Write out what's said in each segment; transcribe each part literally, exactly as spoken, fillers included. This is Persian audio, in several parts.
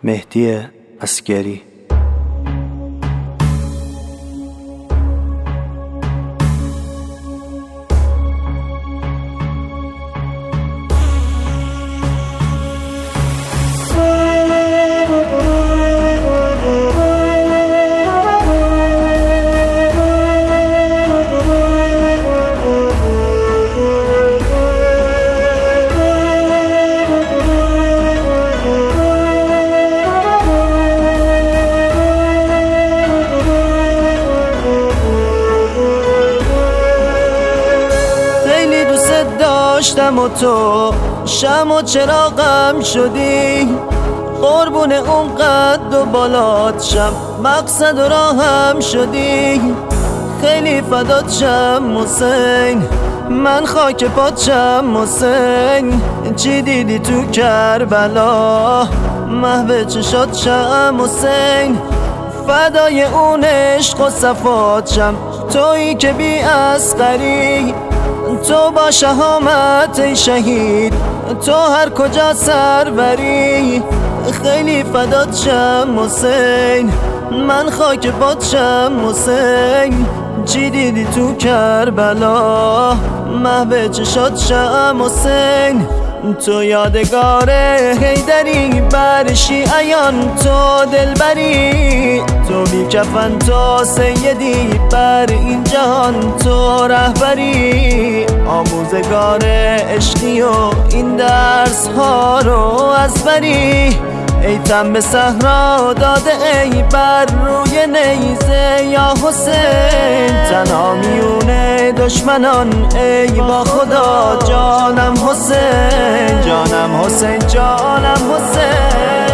مهدی عسگری. داشتم و تو شم و چراغم شدی، قربون اون قد و بالات شم، مقصد و راهم شدی. خیلی فدات شم حسین، من خاک پات شم حسین. چی دیدی تو کربلا، محو چشات شم حسین. فدای اون عشق و صفات شم، تویی که بی اصغری. تو با شهامت ای شهید، تو هر کجا سروری. خیلی فدات شم حسین، من خاک پات شم حسین. چی دیدی تو کربلا، محو چشات شم حسین. تو یادگار حیدری، بر شیعیان تو دلبری. تو بی کفن تو سیدی، بر این جهان تو رهبری. آموزگار عشقی و این درس ها رو از بری. ای تن به صحرا داده ای بر روی نیزه یا حسین. تنها میونه دشمنان ای با خدا، جانم حسین، جانم حسین، جانم حسین.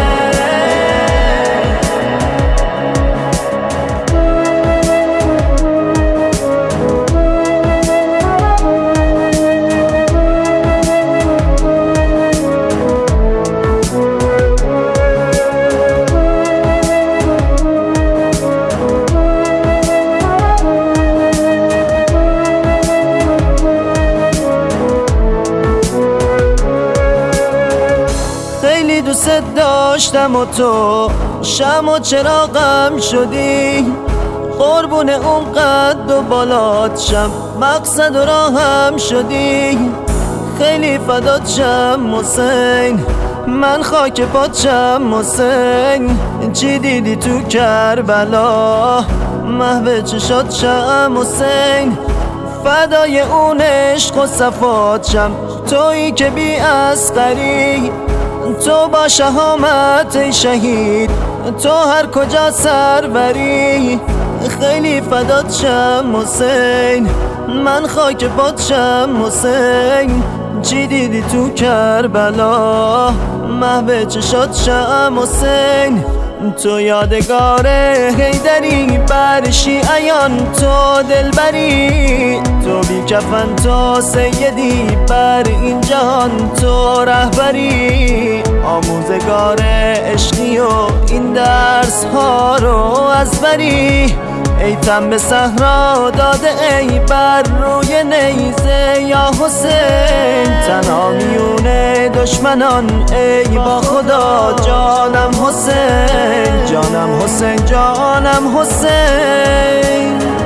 دوست داشتم و تو شم و چراغم شدی، قربون اون قد و بالات شم، مقصد و راهم شدی. خیلی فدات شم حسین، من خاک پات شم حسین. چی دیدی تو کربلا، محو چشات شم حسین. فدای اون عشق و صفات شم، تویی که بی اصغری. تو با شهامت ای شهید، تو هر کجا سروری. خیلی فدات شم حسین، من خاک پات شم حسین. چی دیدی تو کربلا، محو چشات شم حسین. تو یادگار حیدری، بر شیعیان تو دلبری. تو بی کفن تو سیدی، بر این جهان تو رهبری. آموزگار عشقی و این درس ها رو از بری. ای تن به صحرا داده ای بر روی نیزه یا حسین. تنها میونه دشمنان ای با خدا، جانم حسین، جانم حسین، جانم حسین.